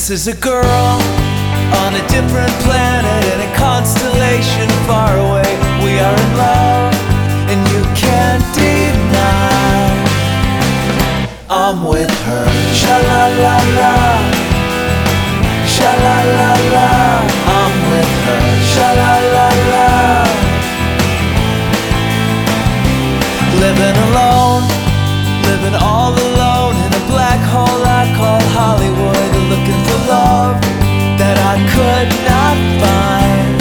This is a girl on a different planet in a constellation far away. We are in love and you can't deny I'm with her. Sha-la-la-la, sha-la-la-la, I'm with her. Sha-la-la-la. Living alone, living all alone in a black hole I call Hollywood, looking for love that I could not find.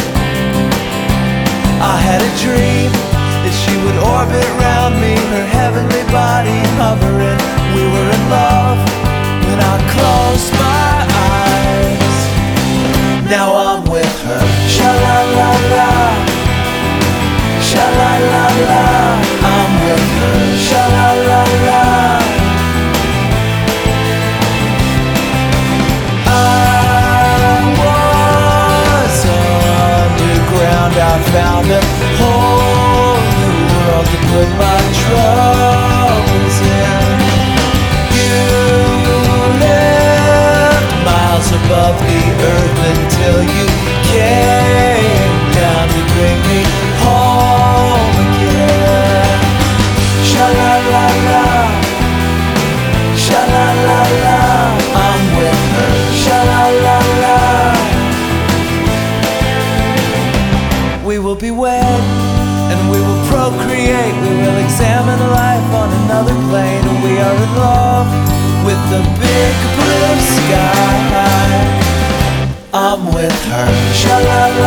I had a dream that she would orbit round me, her heavenly body hovering. We were in love when I closed my eyes. Now I'm with her. Sha-la-la-la, sha-la-la-la, I'm with her. Sha-la-la-la. I found a whole new world to put my troubles in. You lived miles above the earth until you came down to bring me home again. Sha-la-la-la, sha-la-la-la, I'm with her. Sha-la-la-la. We will be wed, and we will procreate. We will examine life on another plane. And we are in love with the big blue sky. I'm with her. Sha-la-la.